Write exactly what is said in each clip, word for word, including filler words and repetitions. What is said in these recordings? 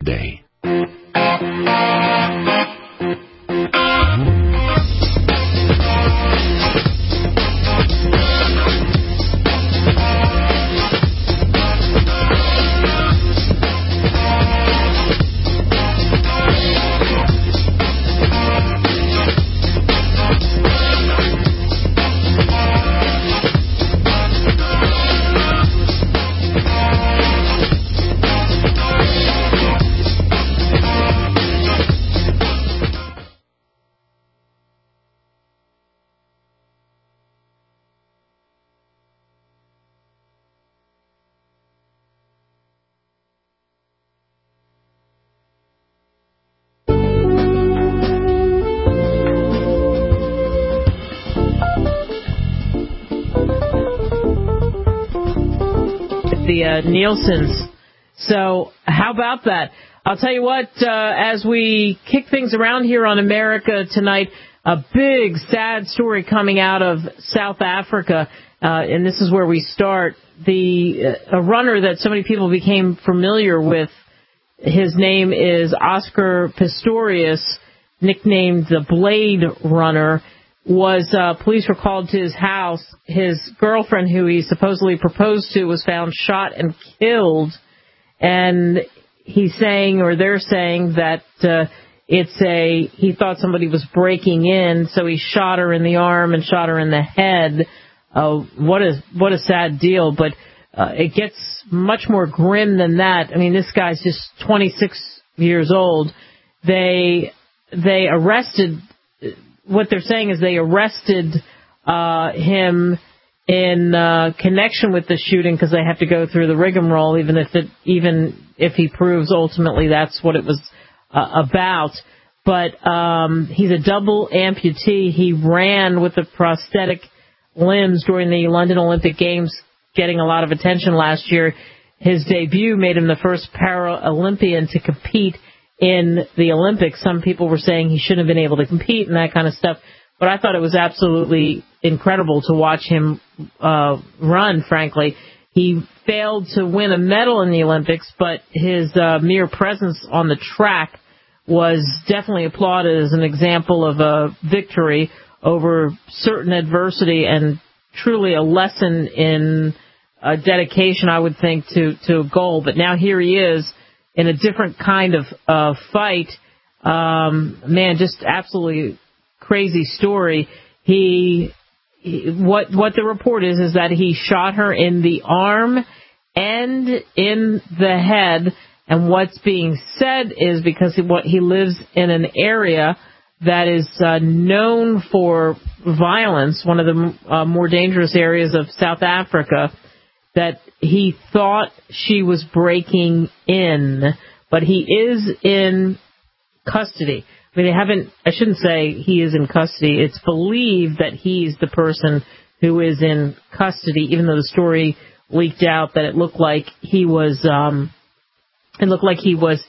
day. The uh, Nielsen's. So how about that? I'll tell you what, uh, as we kick things around here on America Tonight, a big, sad story coming out of South Africa, uh, and this is where we start. The uh, a runner that so many people became familiar with, his name is Oscar Pistorius, nicknamed the Blade Runner, was uh, police were called to his house. His girlfriend, who he supposedly proposed to, was found shot and killed. And he's saying, or they're saying, that uh, it's a he thought somebody was breaking in, so he shot her in the arm and shot her in the head. Uh, what a what a sad deal. But uh, it gets much more grim than that. I mean, this guy's just twenty-six years old. They they arrested. What they're saying is they arrested uh, him in uh, connection with the shooting because they have to go through the rigmarole, even if it, even if he proves ultimately that's what it was uh, about. But um, he's a double amputee. He ran with the prosthetic limbs during the London Olympic Games, getting a lot of attention last year. His debut made him the first Paralympian to compete in the Olympics. Some people were saying he shouldn't have been able to compete and that kind of stuff. But I thought it was absolutely incredible to watch him uh, run, frankly. He failed to win a medal in the Olympics, but his uh, mere presence on the track was definitely applauded as an example of a victory over certain adversity and truly a lesson in uh, dedication, I would think, to, to a goal. But now here he is in a different kind of uh, fight. Um, man, just absolutely crazy story. He, he, what what the report is, is that he shot her in the arm and in the head. And what's being said is because he, what he lives in an area that is uh, known for violence, one of the uh, more dangerous areas of South Africa, that he thought she was breaking in, but he is in custody. I mean, they haven't, I shouldn't say he is in custody. It's believed that he's the person who is in custody, even though the story leaked out that it looked like he was, um, it looked like he was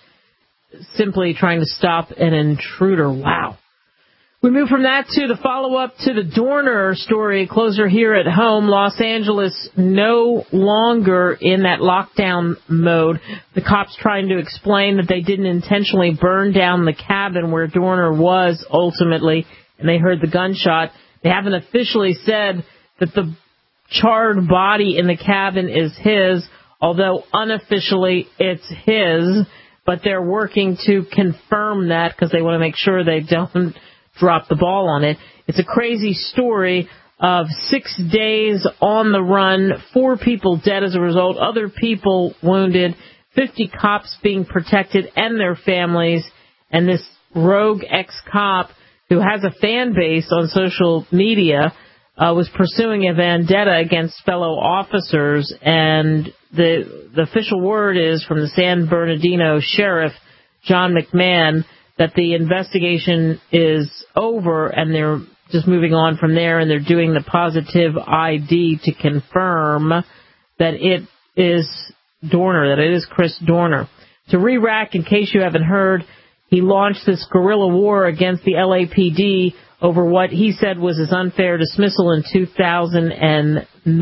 simply trying to stop an intruder. Wow. We move from that to the follow-up to the Dorner story, closer here at home. Los Angeles no longer in that lockdown mode. The cops trying to explain that they didn't intentionally burn down the cabin where Dorner was ultimately, and they heard the gunshot. They haven't officially said that the charred body in the cabin is his, although unofficially it's his, but they're working to confirm that because they want to make sure they don't drop the ball on it. It's a crazy story of six days on the run, four people dead as a result, other people wounded, fifty cops being protected and their families, and this rogue ex-cop who has a fan base on social media uh, was pursuing a vendetta against fellow officers, and the, the official word is from the San Bernardino sheriff, John McMahon, that the investigation is over and they're just moving on from there, and they're doing the positive I D to confirm that it is Dorner, that it is Chris Dorner. To re-rack, in case you haven't heard, he launched this guerrilla war against the L A P D over what he said was his unfair dismissal in two thousand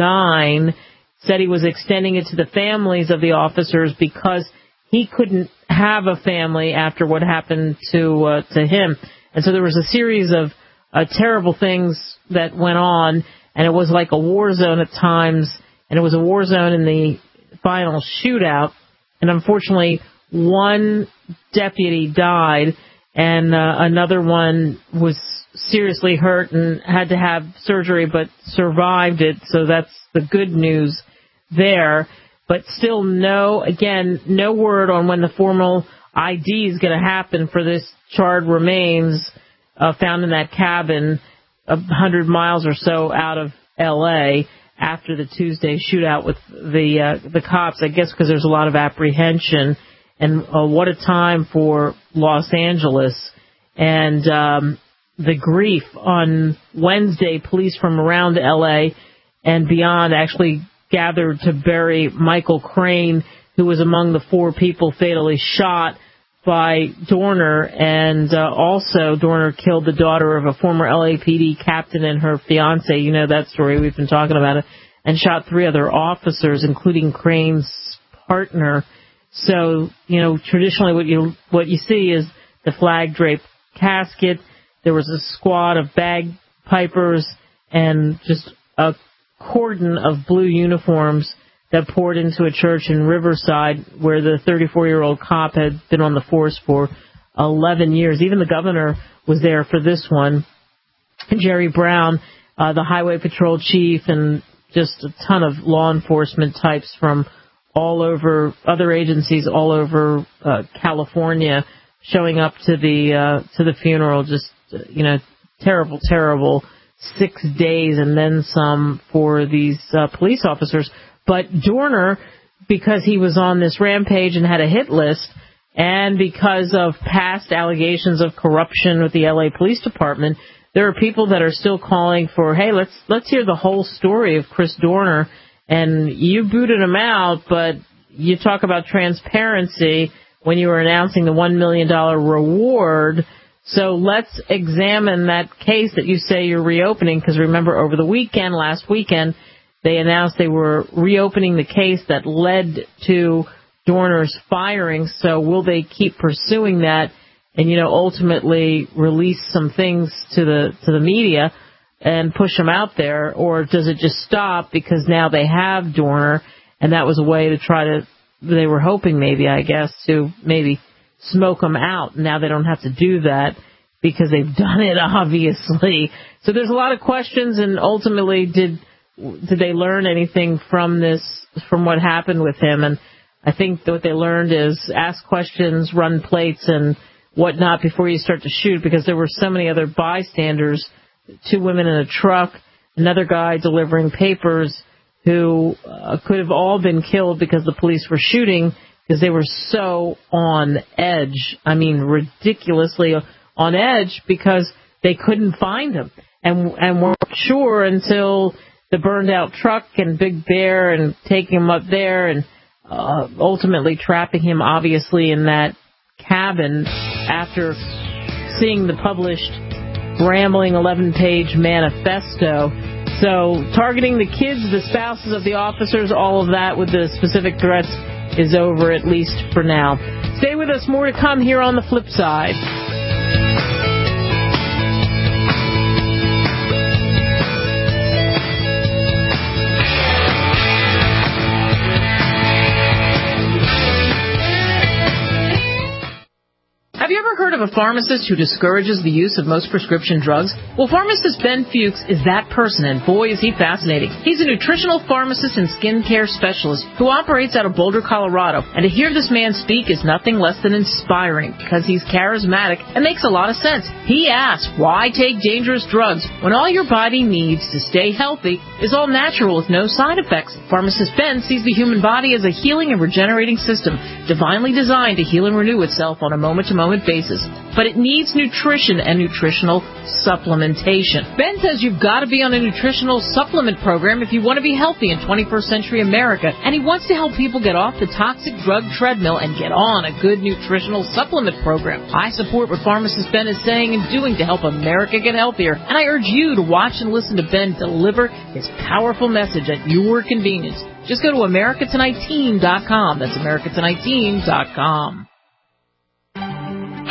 nine. Said he was extending it to the families of the officers because he couldn't have a family after what happened to uh, to him. And so there was a series of uh, terrible things that went on, and it was like a war zone at times, and it was a war zone in the final shootout. And unfortunately, one deputy died, and uh, another one was seriously hurt and had to have surgery but survived it. So that's the good news there. But still no, again, no word on when the formal I D is going to happen for this charred remains uh, found in that cabin a hundred miles or so out of L A after the Tuesday shootout with the uh, the cops, I guess because there's a lot of apprehension. And uh, what a time for Los Angeles. And um, the grief on Wednesday, police from around L A and beyond actually gathered to bury Michael Crane, who was among the four people fatally shot by Dorner. And uh, also Dorner killed the daughter of a former L A P D captain and her fiance. You know that story. We've been talking about it. And shot three other officers, including Crane's partner. So, you know, traditionally what you what you see is the flag-draped casket. There was a squad of bagpipers and just a cordon of blue uniforms that poured into a church in Riverside where the thirty-four-year-old cop had been on the force for eleven years. Even the governor was there for this one. Jerry Brown, uh, the highway patrol chief, and just a ton of law enforcement types from all over, other agencies all over uh, California showing up to the uh, to the funeral. Just, you know, terrible, terrible six days and then some for these uh, police officers. But Dorner, because he was on this rampage and had a hit list, and because of past allegations of corruption with the L A Police Department, there are people that are still calling for, hey, let's let's hear the whole story of Chris Dorner. And you booted him out, but you talk about transparency when you were announcing the one million dollars reward. So let's examine that case that you say you're reopening, because remember, over the weekend, last weekend, they announced they were reopening the case that led to Dorner's firing. So will they keep pursuing that and, you know, ultimately release some things to the to the media and push him out there, or does it just stop because now they have Dorner, and that was a way to try to, they were hoping maybe, I guess, to maybe smoke him out. Now they don't have to do that because they've done it, obviously. So there's a lot of questions, and ultimately, did did they learn anything from this, from what happened with him? And I think that what they learned is ask questions, run plates, and whatnot before you start to shoot, because there were so many other bystanders, two women in a truck, another guy delivering papers, who uh, could have all been killed because the police were shooting because they were so on edge. I mean, ridiculously on edge because they couldn't find him and and weren't sure until the burned out truck and Big Bear and taking him up there and uh, ultimately trapping him, obviously, in that cabin after seeing the published rambling eleven-page manifesto. So targeting the kids, the spouses of the officers, all of that with the specific threats is over, at least for now. Stay with us. More to come here on the flip side. Have you ever heard of a pharmacist who discourages the use of most prescription drugs? Well, pharmacist Ben Fuchs is that person, and boy, is he fascinating. He's a nutritional pharmacist and skincare specialist who operates out of Boulder, Colorado. And to hear this man speak is nothing less than inspiring, because he's charismatic and makes a lot of sense. He asks, why take dangerous drugs when all your body needs to stay healthy is all natural with no side effects? Pharmacist Ben sees the human body as a healing and regenerating system, divinely designed to heal and renew itself on a moment-to-moment basis, but it needs nutrition and nutritional supplementation. Ben says you've got to be on a nutritional supplement program if you want to be healthy in twenty-first century America, and he wants to help people get off the toxic drug treadmill and get on a good nutritional supplement program. I support what pharmacist Ben is saying and doing to help America get healthier, and I urge you to watch and listen to Ben deliver his powerful message at your convenience. Just go to America Tonight Team dot com. That's America Tonight Team dot com.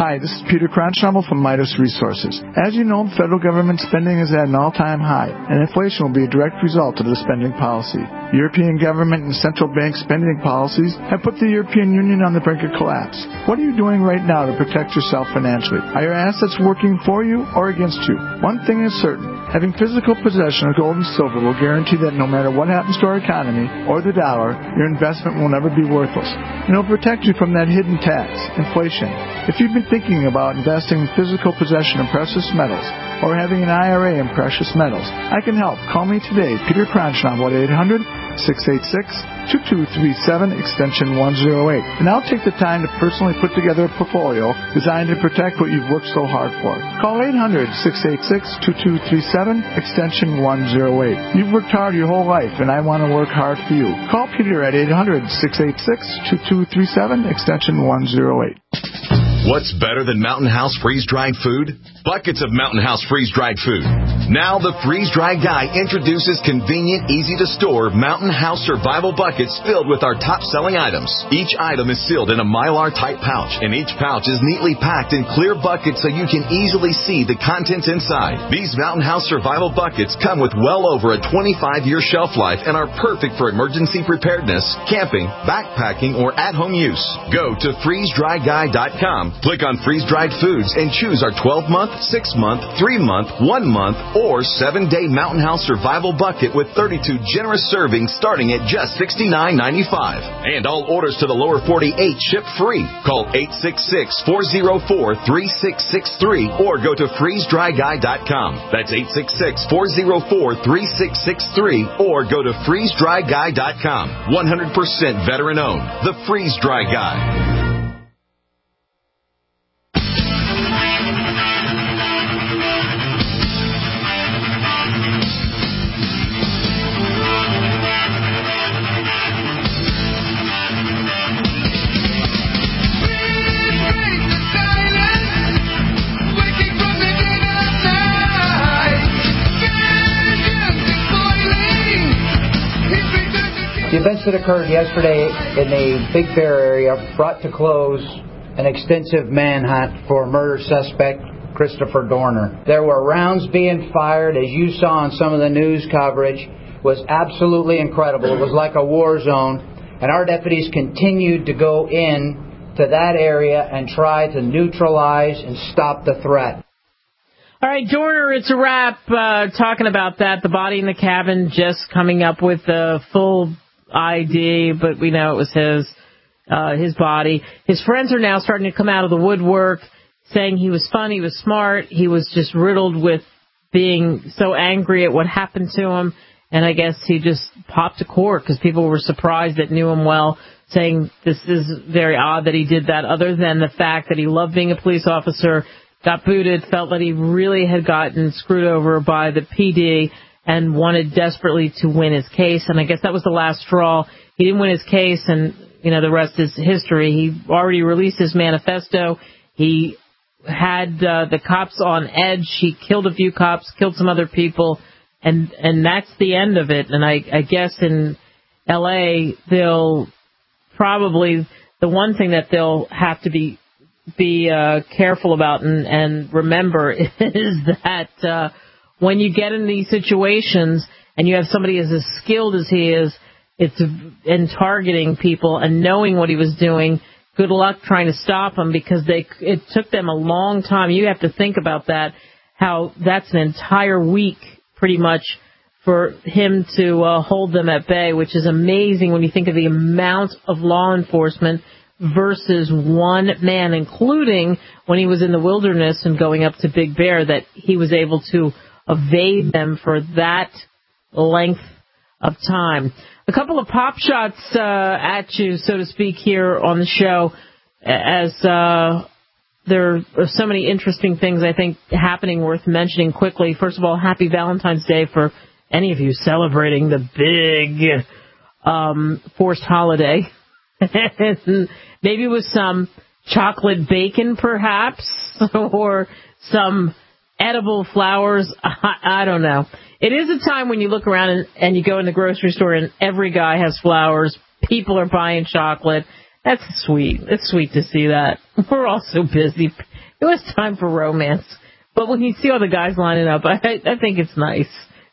Hi, this is Peter Cronschnabel from Midas Resources. As you know, federal government spending is at an all-time high, and inflation will be a direct result of the spending policy. European government and central bank spending policies have put the European Union on the brink of collapse. What are you doing right now to protect yourself financially? Are your assets working for you or against you? One thing is certain. Having physical possession of gold and silver will guarantee that no matter what happens to our economy or the dollar, your investment will never be worthless. And it will protect you from that hidden tax, inflation. If you've been thinking about investing in physical possession of precious metals or having an I R A in precious metals, I can help. Call me today, Peter Cronschnabel at eight hundred, six eight six, two two three seven, extension one oh eight. And I'll take the time to personally put together a portfolio designed to protect what you've worked so hard for. Call eight hundred, six eight six, two two three seven, extension one oh eight. You've worked hard your whole life, and I want to work hard for you. Call Peter at eight hundred, six eight six, two two three seven, extension one oh eight. What's better than Mountain House freeze-dried food? Buckets of Mountain House freeze-dried food. Now the freeze-dried guy introduces convenient, easy-to-store Mountain House survival buckets filled with our top-selling items. Each item is sealed in a Mylar-type pouch, and each pouch is neatly packed in clear buckets so you can easily see the contents inside. These Mountain House survival buckets come with well over a twenty-five year shelf life and are perfect for emergency preparedness, camping, backpacking, or at-home use. Go to freeze dry guy dot com. Click on freeze-dried foods and choose our twelve-month, six-month, three-month, one-month, or seven-day Mountain House survival bucket with thirty-two generous servings starting at just sixty-nine ninety-five. And all orders to the lower forty-eight ship free. Call eight six six, four oh four, three six six three or go to freeze dry guy dot com. That's eight six six, four oh four, three six six three or go to freeze dry guy dot com. one hundred percent veteran-owned. The Freeze-Dry Guy. The events that occurred yesterday in the Big Bear area brought to close an extensive manhunt for murder suspect Christopher Dorner. There were rounds being fired, as you saw on some of the news coverage. It was absolutely incredible. It was like a war zone, and our deputies continued to go in to that area and try to neutralize and stop the threat. All right, Dorner, it's a wrap. Uh, talking about that, the body in the cabin, just coming up with the full I D, but we know it was his uh, his body. His friends are now starting to come out of the woodwork, saying he was fun, he was smart, he was just riddled with being so angry at what happened to him, and I guess he just popped to court because people were surprised that knew him well, saying this is very odd that he did that, other than the fact that he loved being a police officer, got booted, felt that he really had gotten screwed over by the P D, and wanted desperately to win his case. And I guess that was the last straw. He didn't win his case, and, you know, the rest is history. He already released his manifesto. He had uh, the cops on edge. He killed a few cops, killed some other people, and and that's the end of it. And I, I guess in L A, they'll probably, the one thing that they'll have to be be uh, careful about and, and remember is that uh, when you get in these situations and you have somebody as, as skilled as he is, it's in targeting people and knowing what he was doing, good luck trying to stop him, because they it took them a long time. You have to think about that, how that's an entire week pretty much for him to uh, hold them at bay, which is amazing when you think of the amount of law enforcement versus one man, including when he was in the wilderness and going up to Big Bear, that he was able to evade them for that length of time. A couple of pop shots uh, at you, so to speak, here on the show, as uh, there are so many interesting things, I think, happening worth mentioning quickly. First of all, happy Valentine's Day for any of you celebrating the big um, forced holiday. Maybe with some chocolate bacon, perhaps, or some edible flowers. I, I don't know. It is a time when you look around and, and you go in the grocery store and every guy has flowers. People are buying chocolate. That's sweet. It's sweet to see that. We're all so busy. It was time for romance. But when you see all the guys lining up, I, I think it's nice.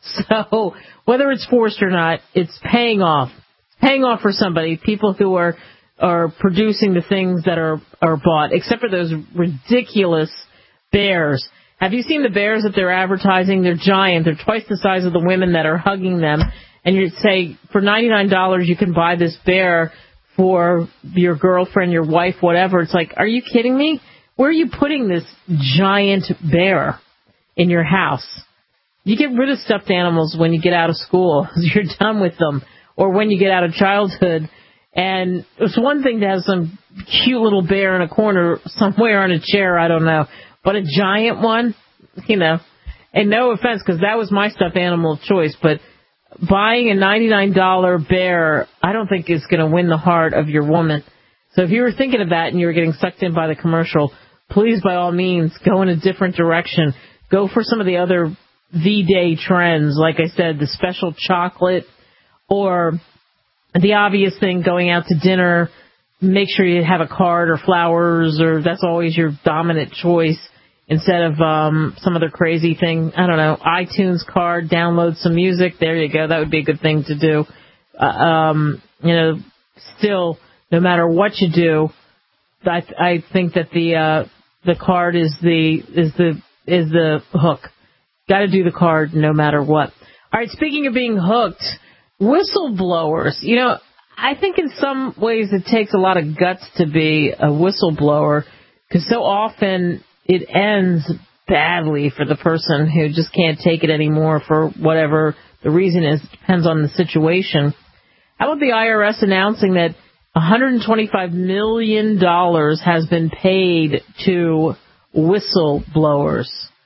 So whether it's forced or not, it's paying off. It's paying off for somebody, people who are are producing the things that are, are bought, except for those ridiculous bears. Have you seen the bears that they're advertising? They're giant. They're twice the size of the women that are hugging them. And you say, for ninety-nine dollars, you can buy this bear for your girlfriend, your wife, whatever. It's like, are you kidding me? Where are you putting this giant bear in your house? You get rid of stuffed animals when you get out of school. You're done with them. Or when you get out of childhood. And it's one thing to have some cute little bear in a corner somewhere on a chair, I don't know. But a giant one, you know, and no offense, because that was my stuffed animal of choice, but buying a ninety-nine dollars bear, I don't think is going to win the heart of your woman. So if you were thinking of that and you were getting sucked in by the commercial, please, by all means, go in a different direction. Go for some of the other V-Day trends, like I said, the special chocolate, or the obvious thing, going out to dinner. Make sure you have a card or flowers, or that's always your dominant choice instead of um, some other crazy thing. I don't know, iTunes card, download some music. There you go. That would be a good thing to do. Uh, um, you know, still, no matter what you do, I, I think that the uh, the card is the is the is the hook. Got to do the card no matter what. All right. Speaking of being hooked, whistleblowers. You know, I think in some ways it takes a lot of guts to be a whistleblower, because so often it ends badly for the person who just can't take it anymore for whatever the reason is. It depends on the situation. How about the I R S announcing that one hundred twenty-five million dollars has been paid to whistleblowers?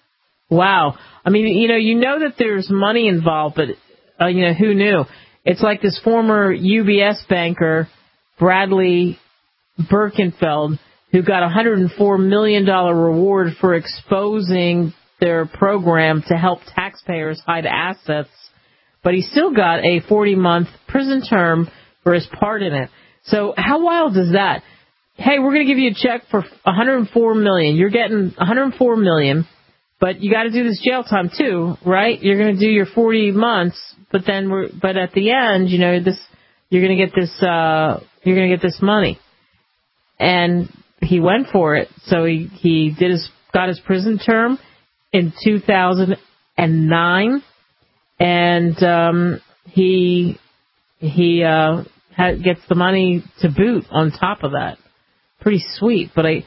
Wow. I mean, you know, you know that there's money involved, but, uh, you know, who knew? It's like this former U B S banker, Bradley Birkenfeld, who got a one hundred four million dollars reward for exposing their program to help taxpayers hide assets, but he still got a forty-month prison term for his part in it. So how wild is that? Hey, we're going to give you a check for one hundred four million dollars. You're getting one hundred four million dollars, but you got to do this jail time too, right? You're going to do your forty months, but then we're, but at the end, you know, this, you're going to get this, uh, you're going to get this money. And he went for it. So he, he did his, got his prison term in two thousand nine, and, um, he, he, uh, ha- gets the money to boot on top of that. Pretty sweet. But I,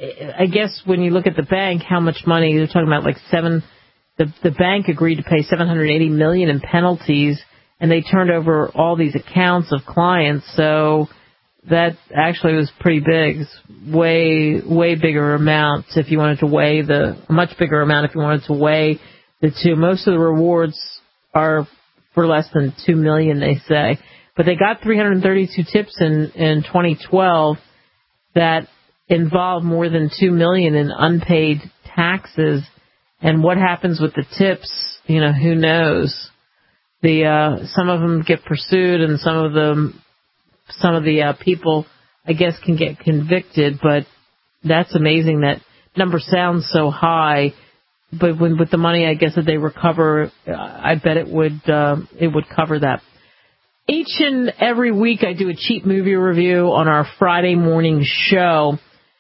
I guess when you look at the bank, how much money they're talking about, like seven, the, the bank agreed to pay seven hundred eighty million dollars in penalties, and they turned over all these accounts of clients. So that actually was pretty big. It's way, way bigger amount if you wanted to weigh the, a much bigger amount if you wanted to weigh the two. Most of the rewards are for less than two million dollars, they say. But they got three hundred thirty-two tips in, in twenty twelve that involved more than two million dollars in unpaid taxes. And what happens with the tips, you know, who knows? The, uh, some of them get pursued, and some of them, some of the uh, people, I guess, can get convicted, but that's amazing. That number sounds so high, but when, with the money, I guess, that they recover, uh, I bet it would, uh, it would cover that. Each and every week I do a cheap movie review on our Friday morning show.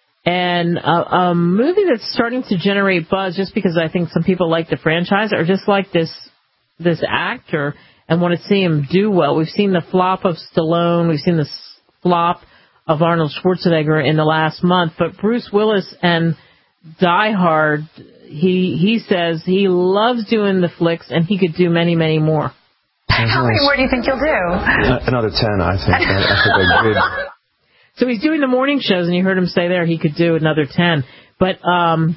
And a, a movie that's starting to generate buzz just because I think some people like the franchise or just like this this actor and want to see him do well. We've seen the flop of Stallone. We've seen the flop of Arnold Schwarzenegger in the last month. But Bruce Willis and Die Hard, he he says he loves doing the flicks and he could do many, many more. How many more do you think you'll do? Uh, another ten, I think. I, I think I did. So he's doing the morning shows, and you heard him say there he could do another ten. But um,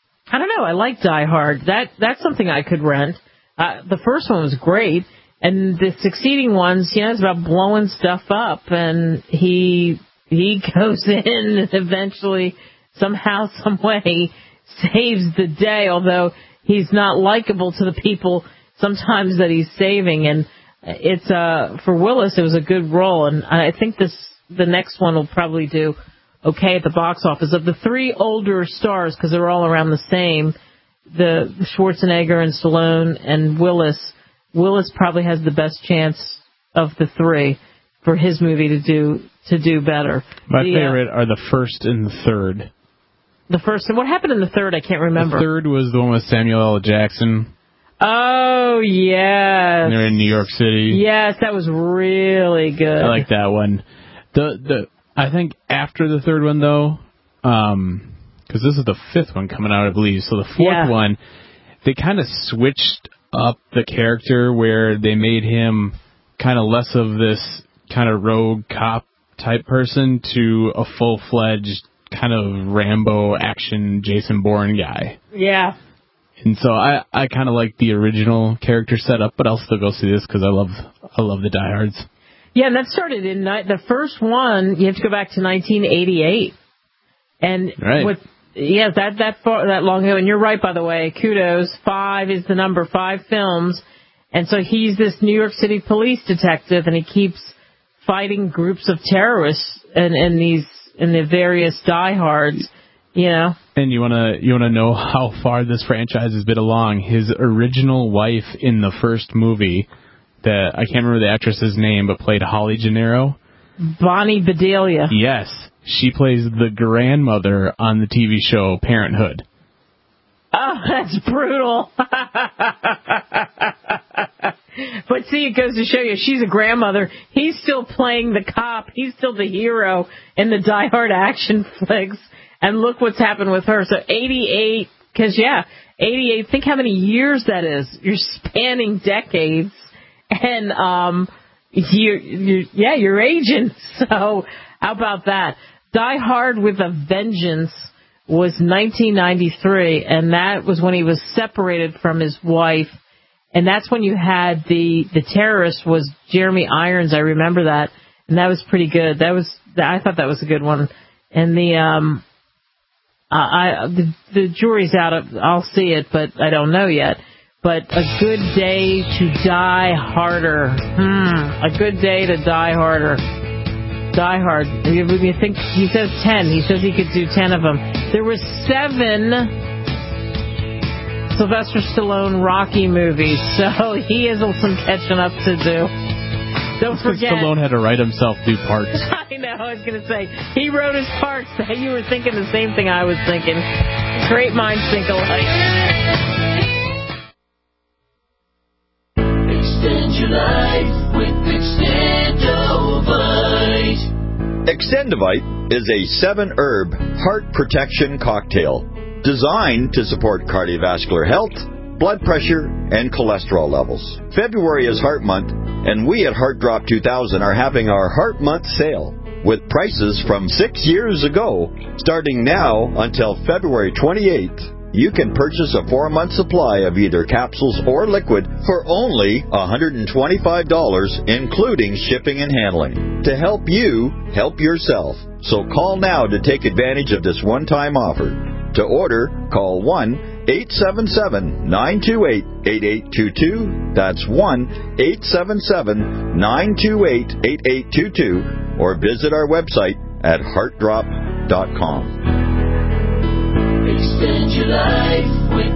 I don't know. I like Die Hard. That that's something I could rent. Uh, the first one was great, and the succeeding ones, you know, it's about blowing stuff up, and he he goes in and eventually, somehow, some way, saves the day. Although he's not likable to the people sometimes that he's saving, and it's uh for Willis, it was a good role, and I think this. The next one will probably do okay at the box office. Of the three older stars, because they're all around the same, the Schwarzenegger and Stallone and Willis, Willis probably has the best chance of the three for his movie to do to do better. My the, favorite uh, are the first and the third. The first, and what happened in the third? I can't remember. The third was the one with Samuel L. Jackson. Oh, yes. And they're in New York City. Yes, that was really good. I like that one. The the I think after the third one, though, um, because this is the fifth one coming out, I believe. So the fourth yeah. one, they kind of switched up the character where they made him kind of less of this kind of rogue cop type person to a full-fledged kind of Rambo action Jason Bourne guy. Yeah. And so I, I kind of like the original character setup, but I'll still go see this because I love I love the diehards. Yeah, and that started in the first one. You have to go back to nineteen eighty-eight, and right. with yeah that that far, that long ago. And you're right, by the way. Kudos. Five is the number. Five films, and so he's this New York City police detective, and he keeps fighting groups of terrorists and and these and the various diehards. You know. And you wanna you wanna know how far this franchise has been along? His original wife in the first movie, that I can't remember the actress's name, but played Holly Gennaro. Bonnie Bedelia. Yes, she plays the grandmother on the T V show Parenthood. Oh, that's brutal. But see, it goes to show you, she's a grandmother. He's still playing the cop. He's still the hero in the Die Hard action flicks. And look what's happened with her. So eighty-eight, because, yeah, eighty-eight, think how many years that is. You're spanning decades. And, um, you, you, yeah, you're aging. So how about that? Die Hard with a Vengeance was nineteen ninety-three, and that was when he was separated from his wife. And that's when you had the, the terrorist was Jeremy Irons. I remember that. And that was pretty good. That was, I thought that was a good one. And the, um, Uh, I the, the jury's out. Of, I'll see it, but I don't know yet. But a good day to die harder. Hmm. A good day to die harder. Die Hard. You, you think he says ten? He says he could do ten of them. There were seven Sylvester Stallone Rocky movies, so he has some catching up to do. Don't forget. Stallone had to write himself do parts. I know, I was going to say. He wrote his parts. You were thinking the same thing I was thinking. Great minds think alike. Extend your life with Extendovite. Extendovite is a seven-herb heart protection cocktail designed to support cardiovascular health, blood pressure, and cholesterol levels. February is Heart Month, and we at Heart Drop two thousand are having our Heart Month sale with prices from six years ago. Starting now until February twenty-eighth, you can purchase a four-month supply of either capsules or liquid for only one hundred twenty-five dollars, including shipping and handling. To help you, help yourself. So call now to take advantage of this one-time offer. To order, call one eight seven seven, nine two eight, eight eight two two. That's one eight seven seven, nine two eight, eight eight two two. Or visit our website at heart drop dot com. Extend your life with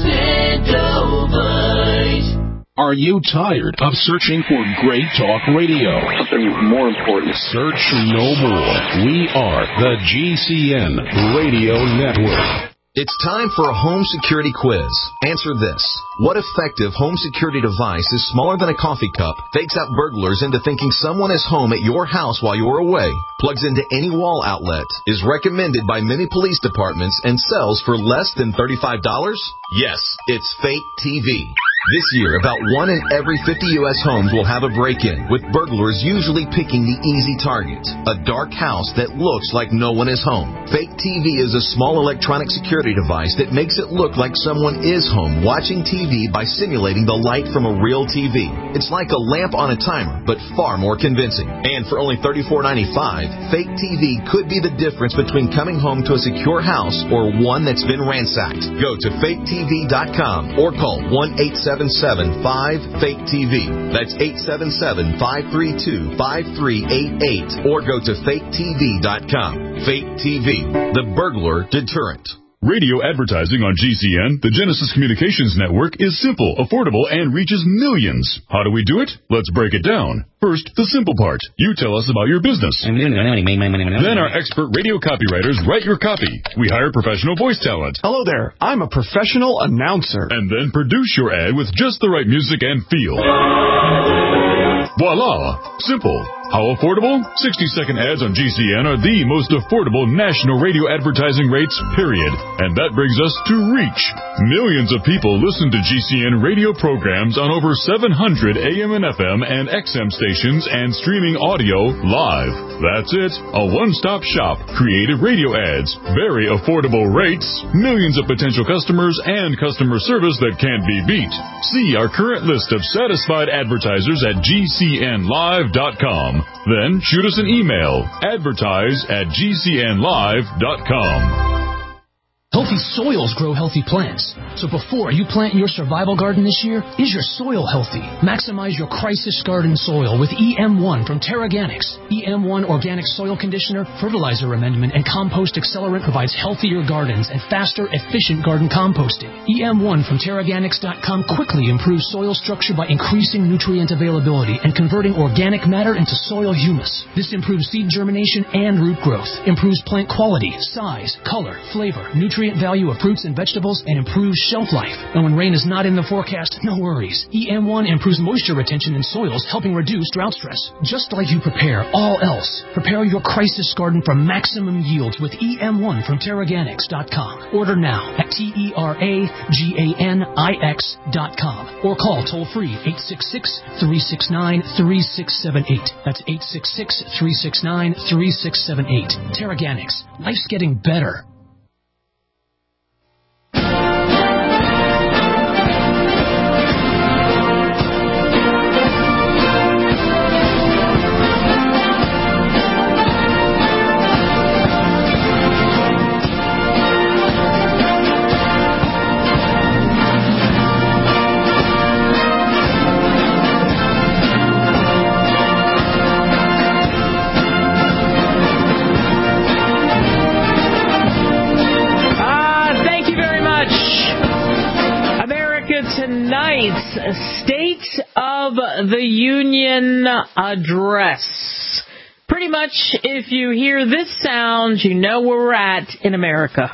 Extendovite. Are you tired of searching for great talk radio? Something more important. Search no more. We are the G C N Radio Network. It's time for a home security quiz. Answer this. What effective home security device is smaller than a coffee cup, fakes out burglars into thinking someone is home at your house while you're away, plugs into any wall outlet, is recommended by many police departments, and sells for less than thirty-five dollars? Yes, it's Fake T V. This year, about one in every fifty U S homes will have a break-in, with burglars usually picking the easy target, a dark house that looks like no one is home. Fake T V is a small electronic security device that makes it look like someone is home watching T V by simulating the light from a real T V. It's like a lamp on a timer, but far more convincing. And for only thirty-four ninety-five, Fake T V could be the difference between coming home to a secure house or one that's been ransacked. Go to fake T V dot com or call one eight seven seven, five, fake T V. That's eight seven seven, five three two, five three eight eight or go to fake T V dot com. Fake T V, the burglar deterrent. Radio advertising on G C N, the Genesis Communications Network, is simple, affordable, and reaches millions. How do we do it? Let's break it down. First, the simple part. You tell us about your business. Then our expert radio copywriters write your copy. We hire professional voice talent. Hello there. I'm a professional announcer. And then produce your ad with just the right music and feel. Voila! Simple. How affordable? sixty-second ads on G C N are the most affordable national radio advertising rates, period. And that brings us to reach. Millions of people listen to G C N radio programs on over seven hundred A M and F M and X M stations and streaming audio live. That's it. A one-stop shop. Creative radio ads. Very affordable rates. Millions of potential customers and customer service that can't be beat. See our current list of satisfied advertisers at G C N live dot com. Then shoot us an email. Advertise at G C N live dot com. Healthy soils grow healthy plants. So before you plant your survival garden this year, is your soil healthy? Maximize your crisis garden soil with E M one from TerraGanix. E M one Organic Soil Conditioner, Fertilizer Amendment, and Compost Accelerant provides healthier gardens and faster, efficient garden composting. E M one from Terraganix dot com quickly improves soil structure by increasing nutrient availability and converting organic matter into soil humus. This improves seed germination and root growth, improves plant quality, size, color, flavor, nutrient value of fruits and vegetables, and improves shelf life. And when rain is not in the forecast, no worries. E M one improves moisture retention in soils, helping reduce drought stress. Just like you prepare all else, prepare your crisis garden for maximum yields with E M one from Terraganix dot com. Order now at T E R A G A N I X dot com or call toll-free eight six six, three six nine, three six seven eight. That's eight six six, three six nine, three six seven eight. Terraganix. Life's getting better. State of the Union address. Pretty much, if you hear this sound, you know where we're at in America.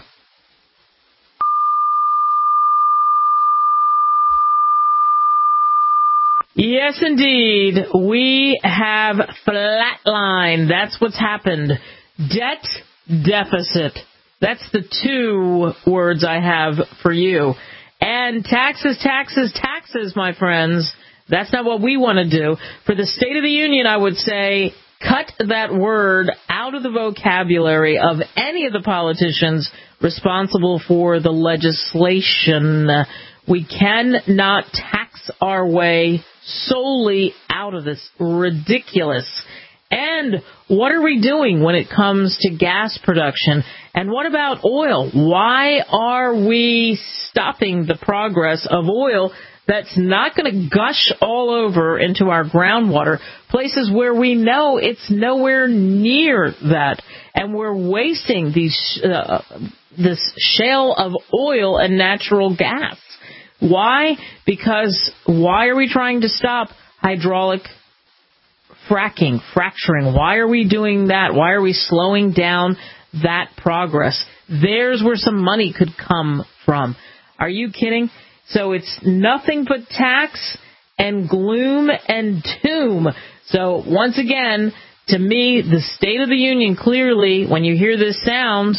Yes, indeed. We have flatlined. That's what's happened. Debt deficit. That's the two words I have for you. And taxes, taxes, taxes, my friends. That's not what we want to do. For the State of the Union, I would say, cut that word out of the vocabulary of any of the politicians responsible for the legislation. We cannot tax our way solely out of this. Ridiculous. And what are we doing when it comes to gas production? And what about oil? Why are we stopping the progress of oil that's not going to gush all over into our groundwater, places where we know it's nowhere near that, and we're wasting these uh, this shale of oil and natural gas? Why? Because why are we trying to stop hydraulic fracking, fracturing? Why are we doing that? Why are we slowing down that progress? There's where some money could come from. Are you kidding? So it's nothing but tax and gloom and doom. So once again, to me, the State of the Union, clearly, when you hear this sound,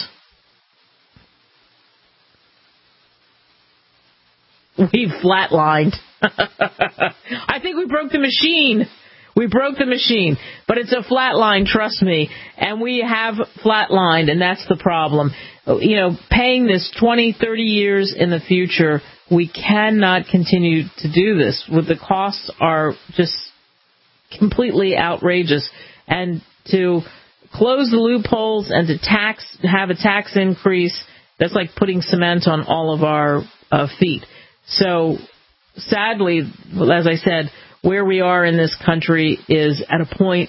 we've flatlined. I think we broke the machine. We broke the machine, but it's a flat line, trust me, and we have flatlined, and that's the problem. You know, paying this twenty, thirty years in the future, we cannot continue to do this. With the costs are just completely outrageous, and to close the loopholes and to tax, have a tax increase, that's like putting cement on all of our uh, feet. So, sadly, as I said, where we are in this country is at a point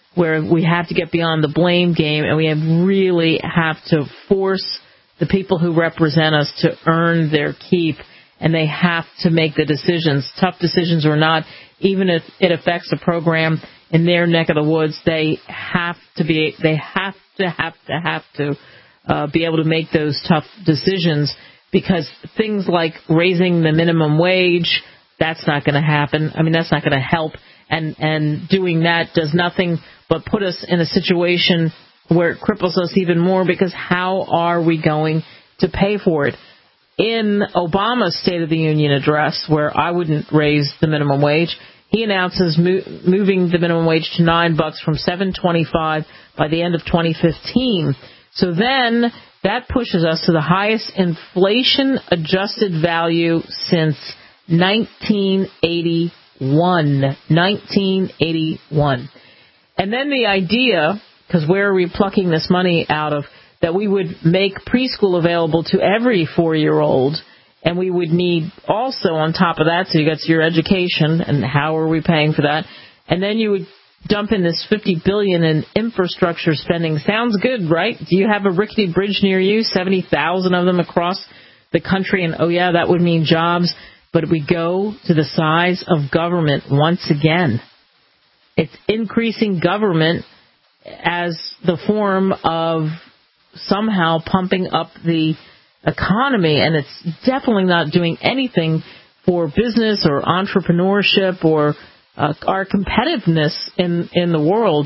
where we have to get beyond the blame game, and we have really have to force the people who represent us to earn their keep, and they have to make the decisions, tough decisions or not, even if it affects a program in their neck of the woods. They have to be, they have to, have to, have to uh, be able to make those tough decisions, because things like raising the minimum wage, that's not going to happen. I mean, that's not going to help. And, and doing that does nothing but put us in a situation where it cripples us even more, because how are we going to pay for it? In Obama's State of the Union address, where I wouldn't raise the minimum wage, he announces mo- moving the minimum wage to nine bucks from seven twenty-five by the end of twenty fifteen. So then that pushes us to the highest inflation-adjusted value since nineteen eighty-one. nineteen eighty-one. And then the idea, because where are we plucking this money out of, that we would make preschool available to every four-year-old, and we would need also on top of that, so you got your education, and how are we paying for that? And then you would dump in this fifty billion dollars in infrastructure spending. Sounds good, right? Do you have a rickety bridge near you? seventy thousand of them across the country, and oh yeah, that would mean jobs. But we go to the size of government once again. It's increasing government as the form of somehow pumping up the economy, and it's definitely not doing anything for business or entrepreneurship or uh, our competitiveness in, in the world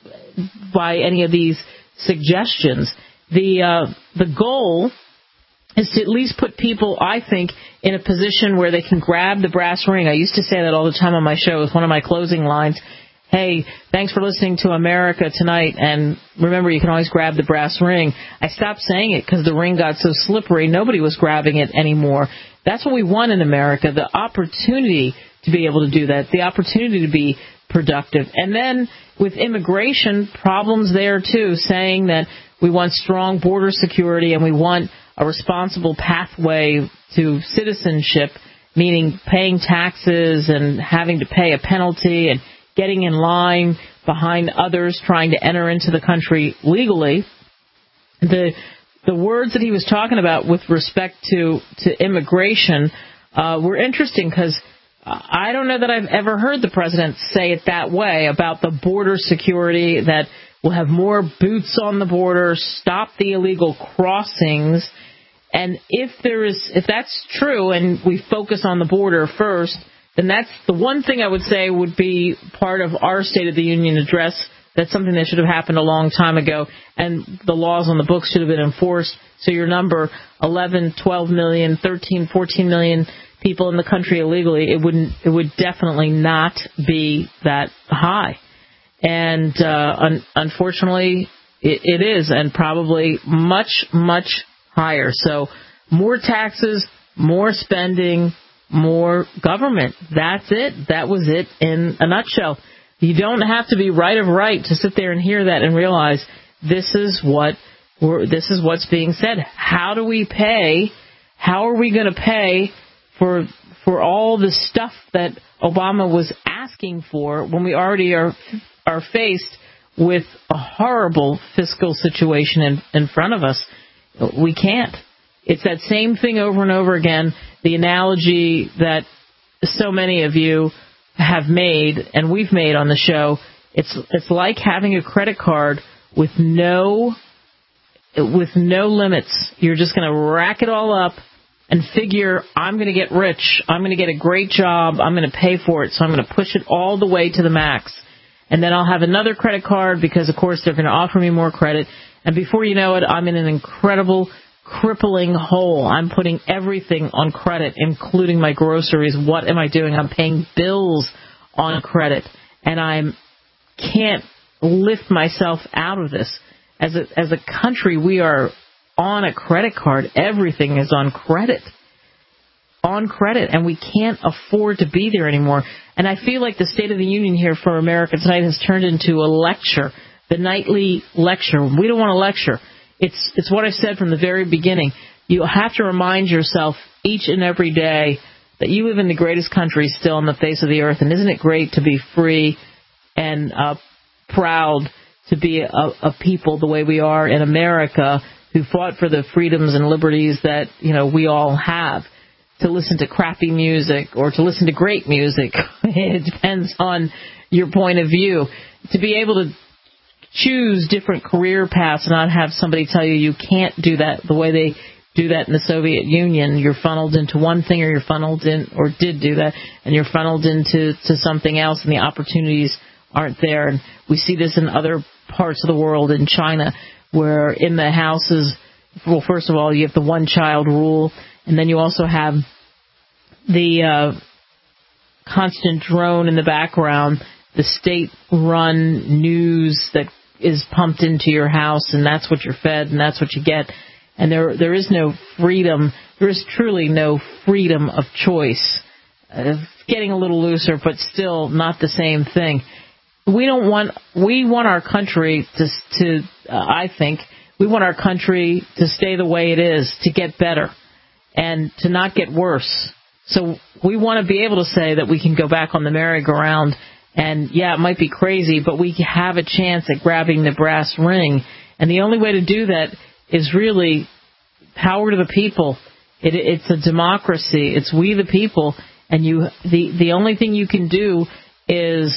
by any of these suggestions. The uh, the goal is to at least put people, I think, in a position where they can grab the brass ring. I used to say that all the time on my show. It's one of my closing lines. Hey, thanks for listening to America Tonight, and remember, you can always grab the brass ring. I stopped saying it because the ring got so slippery, nobody was grabbing it anymore. That's what we want in America, the opportunity to be able to do that, the opportunity to be productive. And then with immigration, problems there too, saying that we want strong border security and we want a responsible pathway to citizenship, meaning paying taxes and having to pay a penalty and getting in line behind others trying to enter into the country legally. The the words that he was talking about with respect to, to immigration uh, were interesting, because I don't know that I've ever heard the president say it that way about the border security, that we'll have more boots on the border, stop the illegal crossings. And if there is, if that's true and we focus on the border first, then that's the one thing I would say would be part of our State of the Union address. That's something that should have happened a long time ago, and the laws on the books should have been enforced. So your number, eleven, twelve million, thirteen, fourteen million people in the country illegally, it wouldn't, it would definitely not be that high. And uh, un- unfortunately, it, it is, and probably much, much higher. So more taxes, more spending, more government. That's it. That was it in a nutshell. You don't have to be right of right to sit there and hear that and realize this is what we're, this is what's being said. How do we pay? How are we going to pay for for all the stuff that Obama was asking for when we already are are faced with a horrible fiscal situation in, in front of us? We can't. It's that same thing over and over again. The analogy that so many of you have made, and we've made on the show, it's it's like having a credit card with no with no limits. You're just going to rack it all up and figure, I'm going to get rich. I'm going to get a great job. I'm going to pay for it, so I'm going to push it all the way to the max. And then I'll have another credit card because, of course, they're going to offer me more credit. And before you know it, I'm in an incredible, crippling hole. I'm putting everything on credit, including my groceries. What am I doing? I'm paying bills on credit. And I can't lift myself out of this. As a, as a country, we are on a credit card. Everything is on credit. On credit. And we can't afford to be there anymore. And I feel like the State of the Union here for America Tonight has turned into a lecture. The nightly lecture. We don't want to lecture. It's it's what I said from the very beginning. You have to remind yourself each and every day that you live in the greatest country still on the face of the earth. And isn't it great to be free and uh, proud to be a, a people the way we are in America, who fought for the freedoms and liberties that, you know, we all have. To listen to crappy music or to listen to great music, it depends on your point of view. To be able to choose different career paths and not have somebody tell you you can't do that the way they do that in the Soviet Union. You're funneled into one thing, or you're funneled in, or did do that, and you're funneled into to something else, and the opportunities aren't there. And we see this in other parts of the world, in China, where in the houses, well, first of all, you have the one-child rule, and then you also have the uh, constant drone in the background, the state-run news that is pumped into your house, and that's what you're fed, and that's what you get. And there there is no freedom. There is truly no freedom of choice. Uh, it's getting a little looser, but still not the same thing. We don't want, we want our country to, to uh, I think, we want our country to stay the way it is, to get better, and to not get worse. So we want to be able to say that we can go back on the merry-go-round, and yeah, it might be crazy, but we have a chance at grabbing the brass ring. And the only way to do that is really power to the people. It, it's a democracy. It's we the people, and you. The the only thing you can do is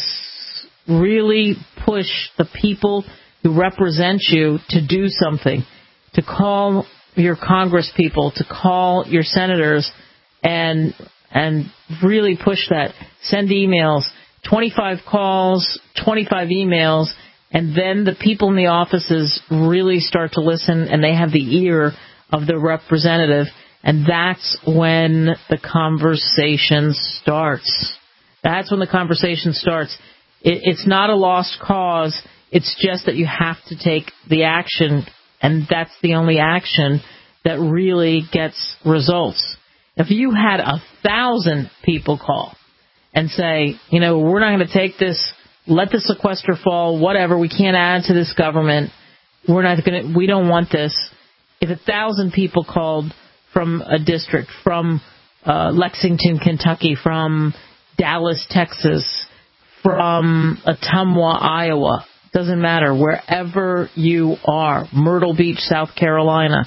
really push the people who represent you to do something, to call your Congress people, to call your senators, and and really push that. Send emails, twenty-five calls, twenty-five emails, and then the people in the offices really start to listen, and they have the ear of the representative, and that's when the conversation starts. That's when the conversation starts. It, it's not a lost cause. It's just that you have to take the action, and that's the only action that really gets results. If you had a thousand people call and say, you know, we're not going to take this, let the sequester fall, whatever, we can't add to this government, we're not going to, we don't want this. If a thousand people called from a district, from uh, Lexington, Kentucky, from Dallas, Texas, from Ottumwa, Iowa, doesn't matter, wherever you are, Myrtle Beach, South Carolina,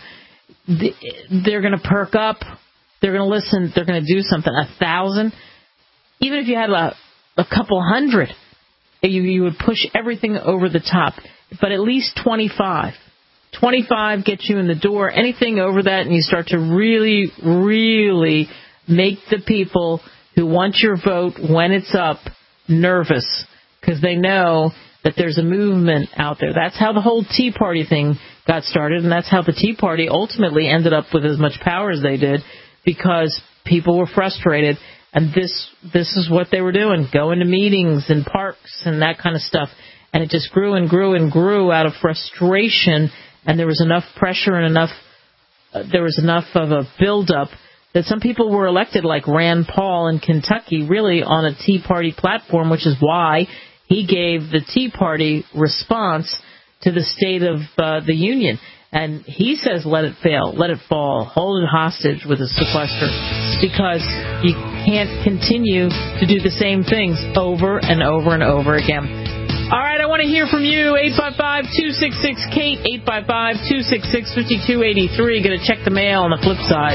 they're going to perk up, they're going to listen, they're going to do something. A thousand, even if you had a, a couple hundred, you, you would push everything over the top, but at least twenty-five. twenty-five gets you in the door. Anything over that, and you start to really, really make the people who want your vote when it's up nervous, because they know that there's a movement out there. That's how the whole Tea Party thing got started, and that's how the Tea Party ultimately ended up with as much power as they did, because people were frustrated, and this this is what they were doing, going to meetings and parks and that kind of stuff. And it just grew and grew and grew out of frustration, and there was enough pressure and enough uh, there was enough of a buildup that some people were elected, like Rand Paul in Kentucky, really on a Tea Party platform, which is why he gave the Tea Party response to the State of uh, the Union. And he says, let it fail, let it fall, hold it hostage with a sequester, because you can't continue to do the same things over and over and over again. All right, I want to hear from you. eight five five, two six six, Kate, eight five five, two six six, five two eight three. Going to check the mail on the flip side.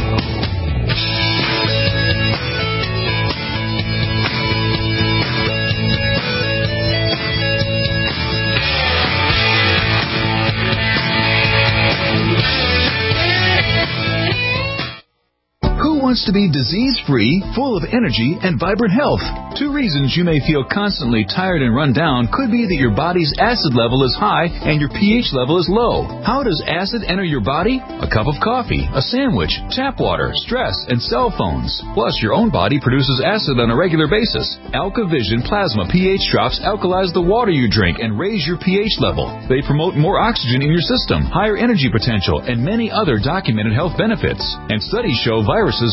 Wants to be disease-free, full of energy, and vibrant health. Two reasons you may feel constantly tired and run down could be that your body's acid level is high and your pH level is low. How does acid enter your body? A cup of coffee, a sandwich, tap water, stress, and cell phones. Plus, your own body produces acid on a regular basis. AlkaVision Plasma pH drops alkalize the water you drink and raise your pH level. They promote more oxygen in your system, higher energy potential, and many other documented health benefits. And studies show viruses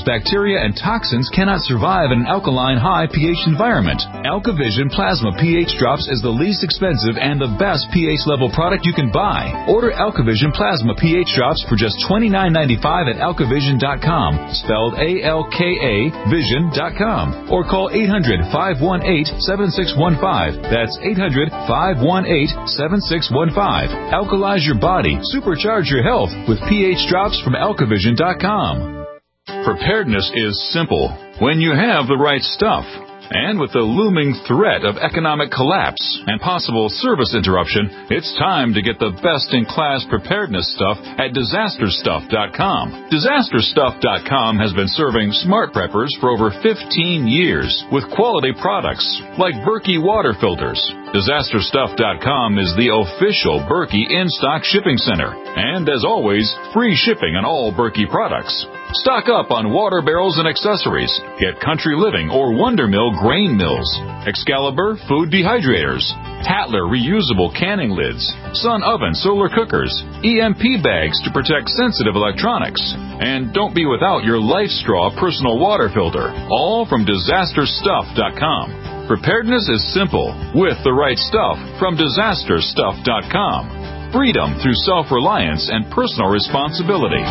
viruses, bacteria, and toxins cannot survive in an alkaline high pH environment. AlkaVision Plasma pH Drops is the least expensive and the best pH level product you can buy. Order AlkaVision Plasma pH Drops for just twenty-nine ninety-five at alkavision dot com, spelled A L K A vision dot com, or call eight hundred, five one eight, seven six one five. That's eight hundred, five one eight, seven six one five. Alkalize your body, supercharge your health with pH Drops from alkavision dot com. Preparedness is simple when you have the right stuff. And with the looming threat of economic collapse and possible service interruption, it's time to get the best-in-class preparedness stuff at disaster stuff dot com. disaster stuff dot com has been serving smart preppers for over fifteen years with quality products like Berkey water filters. disaster stuff dot com is the official Berkey in-stock shipping center. And as always, free shipping on all Berkey products. Stock up on water barrels and accessories. Get Country Living or Wonder Mill grain mills, Excalibur food dehydrators, Tatler reusable canning lids, Sun oven solar cookers, E M P bags to protect sensitive electronics. And don't be without your LifeStraw personal water filter, all from disaster stuff dot com. Preparedness is simple with the right stuff from disaster stuff dot com. Freedom through self-reliance and personal responsibility.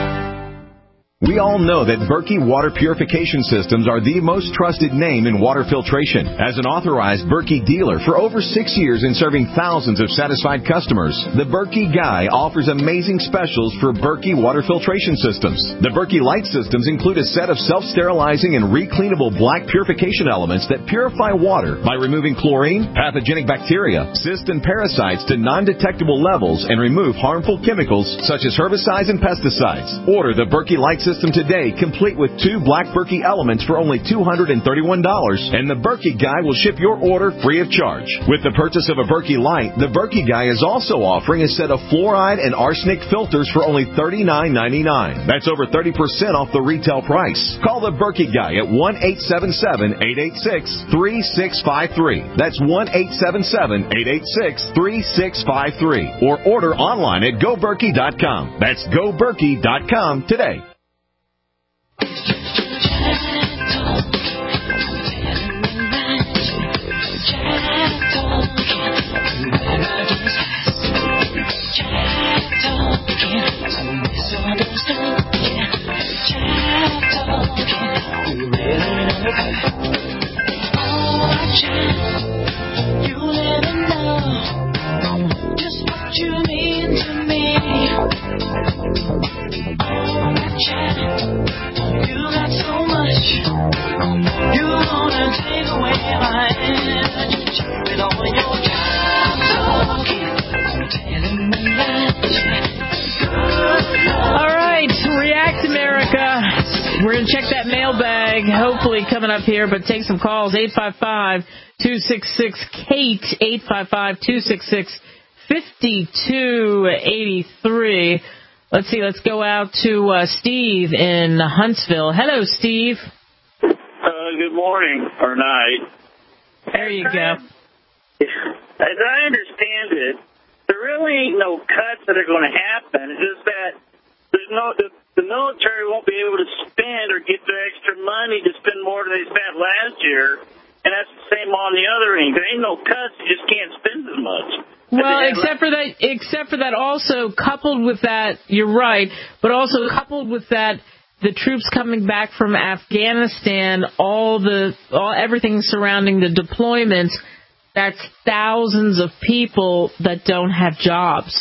We all know that Berkey Water Purification Systems are the most trusted name in water filtration. As an authorized Berkey dealer for over six years and serving thousands of satisfied customers, the Berkey Guy offers amazing specials for Berkey Water Filtration Systems. The Berkey Light Systems include a set of self-sterilizing and recleanable black purification elements that purify water by removing chlorine, pathogenic bacteria, cysts, and parasites to non-detectable levels and remove harmful chemicals such as herbicides and pesticides. Order the Berkey Light Systems System today, complete with two black Berkey elements for only two hundred thirty-one dollars, and the Berkey Guy will ship your order free of charge. With the purchase of a Berkey Light, the Berkey Guy is also offering a set of fluoride and arsenic filters for only thirty-nine ninety-nine. That's over thirty percent off the retail price. Call the Berkey Guy at one eight seven seven, eight eight six, three six five three. That's one eight seven seven, eight eight six, three six five three. Or order online at go berkey dot com. That's go berkey dot com today. We're going to check that mailbag, hopefully coming up here, but take some calls. eight five five, two six six, K A T E, eight five five, two six six, five two eight three. Let's see, let's go out to uh, Steve in Huntsville. Hello, Steve. Uh, good morning, or night. There you go. As I understand it, there really ain't no cuts that are going to happen. It's just that there's no... The, The military won't be able to spend or get the extra money to spend more than they spent last year, and that's the same on the other end. There ain't no cuts; you just can't spend as much. Well, except for that, except for that, also coupled with that, you're right, but also coupled with that, the troops coming back from Afghanistan, all the, all everything surrounding the deployments, that's thousands of people that don't have jobs.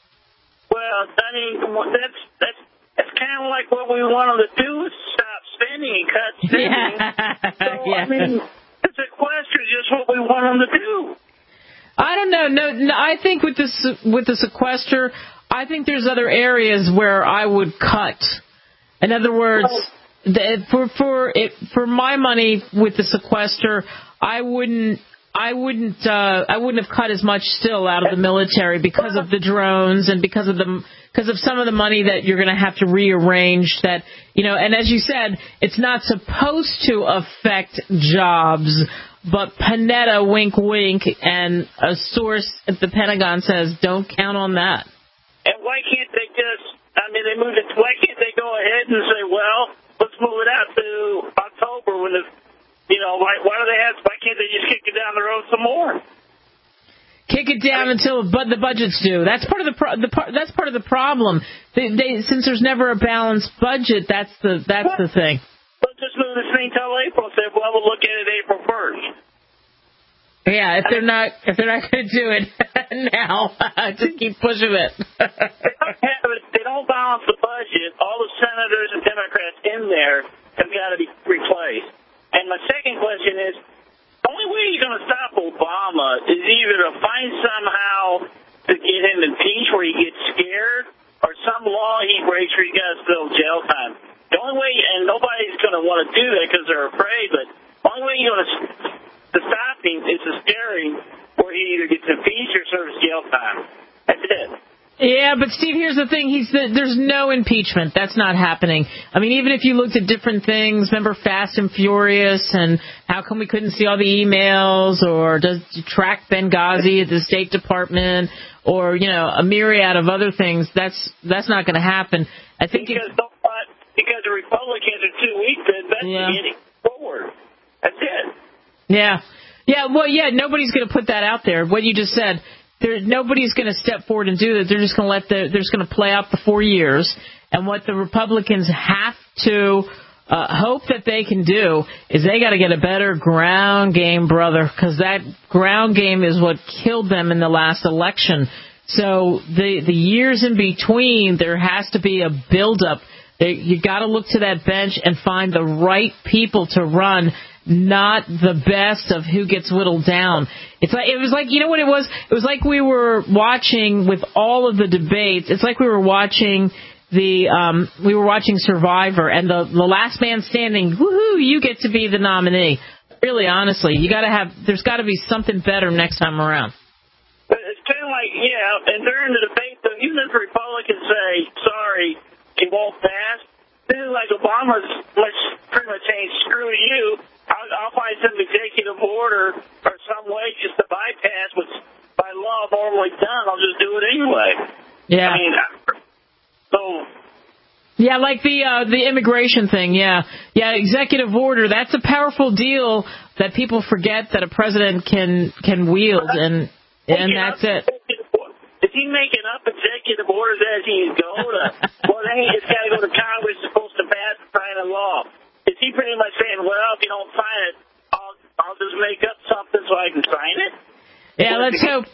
Well, I mean, that's that's. It's kind of like what we want them to do is stop spending and cut spending. Yeah. So, yeah. I mean, the sequester is just what we want them to do. I don't know. No, no, I think with this with the sequester, I think there's other areas where I would cut. In other words, the, for for it, for my money with the sequester, I wouldn't. I wouldn't. Uh, I wouldn't have cut as much still out of the military because of the drones and because of the because of some of the money that you're going to have to rearrange. That you know, and as you said, it's not supposed to affect jobs, but Panetta, wink, wink, and a source at the Pentagon says don't count on that. And why can't they just? I mean, they moved it. Why can't they go ahead and say, well, let's move it out to October when the, you know, why, why do they have, why can't they just kick it down the road some more? Kick it down until but the budget's due. That's part of the, pro, the part, that's part of the problem. They, they, since there's never a balanced budget, that's the that's the thing. Let's just move this thing till April. Say, well, we'll look at it April first. Yeah, if they're not if they're not going to do it now, just keep pushing it. they don't have it. They don't balance the budget. All the senators and Democrats in there have got to be replaced. And my second question is, the only way you're going to stop Obama is either to find somehow to get him impeached where he gets scared, or some law he breaks where he got to still jail time. The only way, and nobody's going to want to do that because they're afraid, but the only way you're going to, to stop him is to scare him where he either gets impeached or serves jail time. That's it. Yeah, but Steve, here's the thing. He's the, there's no impeachment. That's not happening. I mean, even if you looked at different things, remember Fast and Furious, and how come we couldn't see all the emails, or does track Benghazi at the State Department, or, you know, a myriad of other things. That's that's not going to happen. I think because, it, because the Republicans are too weak to investigate yeah. forward. That's it. Yeah. Yeah, well, yeah, nobody's going to put that out there. What you just said. There, nobody's going to step forward and do that. They're just going to let the, they're just going to play out the four years. And what the Republicans have to uh, hope that they can do is they got to get a better ground game, brother, because that ground game is what killed them in the last election. So the the years in between, there has to be a buildup. They, you got to look to that bench and find the right people to run, not the best of who gets whittled down. It's like it was like you know what it was? It was like we were watching with all of the debates. It's like we were watching the um, we were watching Survivor, and the the last man standing. Woohoo! You get to be the nominee. Really, honestly, you got to have. There's got to be something better next time around. But it's kind of like yeah, and during the debate, though, even if Republicans say sorry, it won't pass. This is like Obama's much pretty much saying screw you. I'll, I'll find some executive order or some way just to bypass what's by law normally done. I'll just do it anyway. Yeah. I mean, so. Yeah, like the uh, the immigration thing. Yeah, yeah, executive order. That's a powerful deal that people forget that a president can can wield, and and that's it. Is he making up executive orders as he go to? Well, then it's got to go to Congress. It's supposed to pass the final law. Is he pretty much saying, well, if you don't sign it, I'll, I'll just make up something so I can sign it? Yeah, let's hope.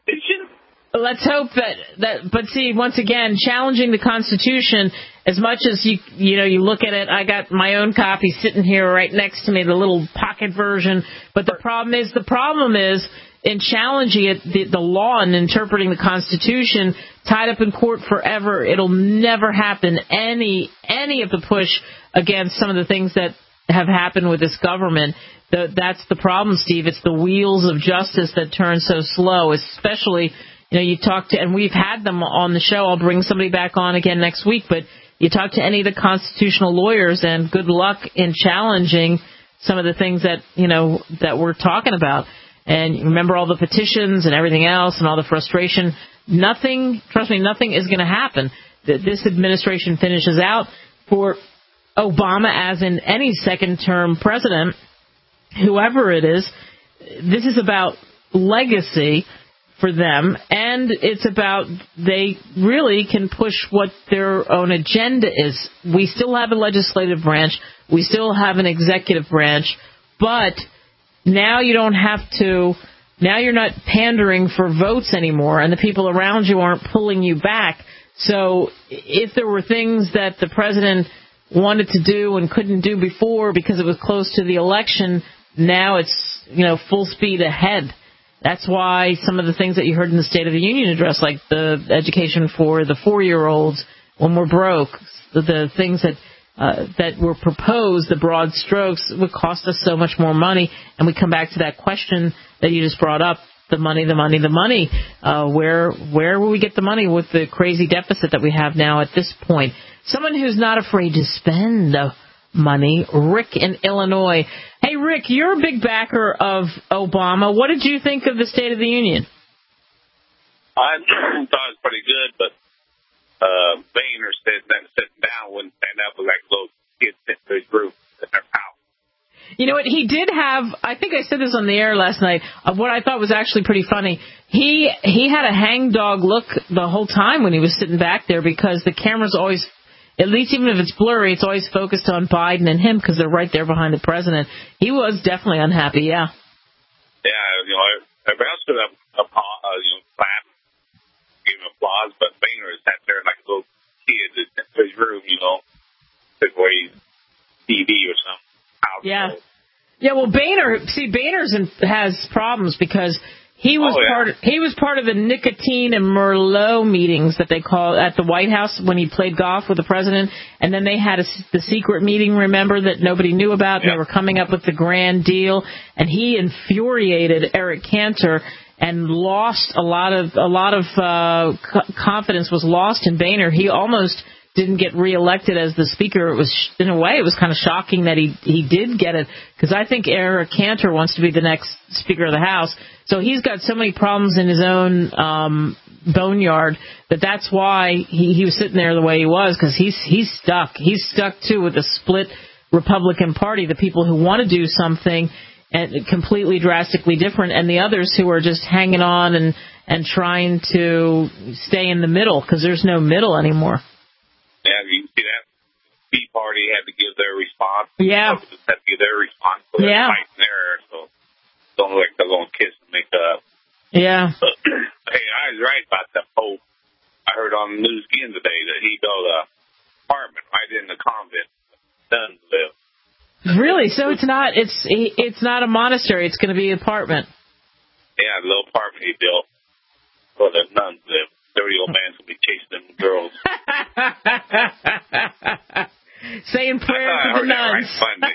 Let's hope that, that, but see, once again, challenging the Constitution, as much as you, you know, you look at it, I got my own copy sitting here right next to me, the little pocket version, but the problem is, the problem is, in challenging it, the, the law and interpreting the Constitution, tied up in court forever, it'll never happen. Any, any of the push against some of the things that have happened with this government, the, that's the problem, Steve. It's the wheels of justice that turn so slow, especially, you know, you talk to, and we've had them on the show. I'll bring somebody back on again next week, but you talk to any of the constitutional lawyers, and good luck in challenging some of the things that, you know, that we're talking about. And remember all the petitions and everything else and all the frustration. Nothing, trust me, nothing is going to happen. This administration finishes out for Obama, as in any second-term president, whoever it is. This is about legacy for them, and it's about they really can push what their own agenda is. We still have a legislative branch. We still have an executive branch, but now you don't have to, now you're not pandering for votes anymore, and the people around you aren't pulling you back. So if there were things that the president wanted to do and couldn't do before because it was close to the election, now it's, you know, full speed ahead. That's why some of the things that you heard in the State of the Union address, like the education for the four-year-olds when we're broke, the, the things that Uh, that were proposed, the broad strokes, would cost us so much more money. And we come back to that question that you just brought up, the money, the money, the money. Uh, where where will we get the money with the crazy deficit that we have now at this point? Someone who's not afraid to spend the money, Rick in Illinois. Hey, Rick, you're a big backer of Obama. What did you think of the State of the Union? I thought it was pretty good, but Uh, Boehner said that sitting down wouldn't stand up with like little kids sitting to his You know what? He did have, I think I said this on the air last night, of what I thought was actually pretty funny. He he had a hangdog look the whole time when he was sitting back there because the camera's always, at least even if it's blurry, it's always focused on Biden and him because they're right there behind the president. He was definitely unhappy, yeah. Yeah, you know, everybody else could have, uh, you know, clapped, gave him applause, but Boehner sat there like a little kid in his room, you know, took away T V or something. Yeah. Yeah, well, Boehner, see, Boehner has problems because he was oh, yeah. part of, he was part of the nicotine and Merlot meetings that they call at the White House when he played golf with the president, and then they had a, the secret meeting, remember, that nobody knew about, and yeah. they were coming up with the grand deal, and he infuriated Eric Cantor and lost a lot of a lot of uh, co- confidence was lost in Boehner. He almost didn't get reelected as the speaker. It was, in a way, it was kind of shocking that he he did get it, because I think Eric Cantor wants to be the next Speaker of the House. So he's got so many problems in his own um, boneyard that that's why he, he was sitting there the way he was, because he's he's stuck. He's stuck too with the split Republican Party, the people who want to do something and completely drastically different, and the others who are just hanging on and and trying to stay in the middle, because there's no middle anymore. Yeah, you see that? Tea Party had to give their response. Yeah. Republicans had to give their response. So they're yeah. fighting there, so don't look like they're going to kiss and make up. Yeah. But, hey, I was right about the Pope. I heard on the news again today that he built an apartment right in the convent nuns live. Really? So it's not it's it's not a monastery. It's going to be an apartment. Yeah, a little apartment he built where the nuns live. Dirty old man's going to be chasing them girls. Saying prayers to the nuns.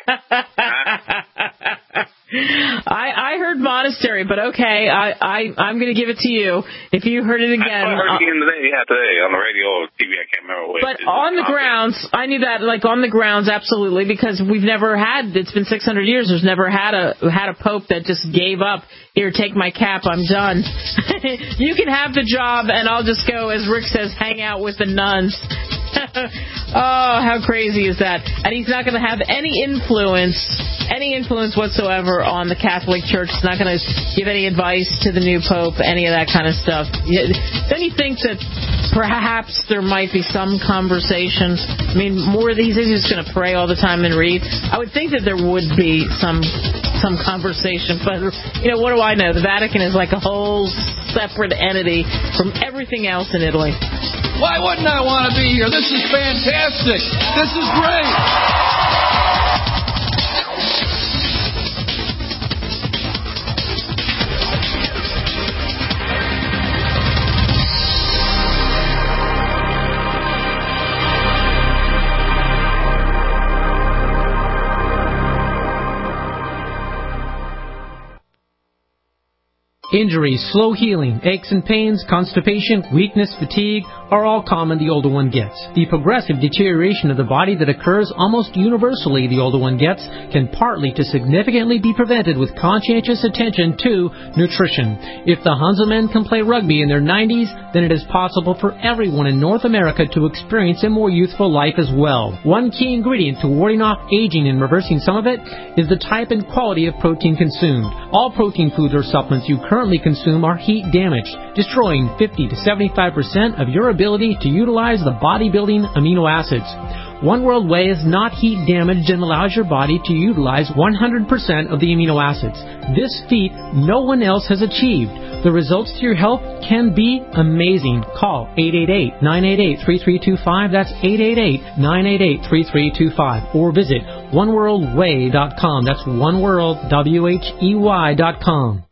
I, I heard monastery, but okay, I, I, I'm going to give it to you. If you heard it again. I heard it again today, yeah, today, on the radio or T V, I can't remember what. But on the grounds, I knew that, like on the grounds, absolutely, because we've never had, it's been six hundred years, there's never had a had a pope that just gave up. Here, take my cap, I'm done. You can have the job, and I'll just go, as Rick says, hang out with the nuns. Oh, how crazy is that? And he's not going to have any influence, any influence whatsoever on the Catholic Church. He's not going to give any advice to the new pope, any of that kind of stuff. Then you think that perhaps there might be some conversation. I mean, more he says he's just going to pray all the time and read. I would think that there would be some some conversation, but, you know, what do I know? The Vatican is like a whole separate entity from everything else in Italy. Why wouldn't I want to be here? This is fantastic. This is great. Injuries, slow healing, aches and pains, constipation, weakness, fatigue are all common the older one gets. The progressive deterioration of the body that occurs almost universally the older one gets can partly to significantly be prevented with conscientious attention to nutrition. If the Hanselmen can play rugby in their nineties, then it is possible for everyone in North America to experience a more youthful life as well. One key ingredient to warding off aging and reversing some of it is the type and quality of protein consumed. All protein foods or supplements you currently consume are heat damaged, destroying fifty to seventy-five percent of your ability to utilize the bodybuilding amino acids. One World Whey is not heat damaged and allows your body to utilize one hundred percent of the amino acids. This feat no one else has achieved. The results to your health can be amazing. Call eight eight eight, nine eight eight, three three two five. That's eight eight eight, nine eight eight, three three two five. Or visit one world whey dot com. That's one world, W H E Y dot com.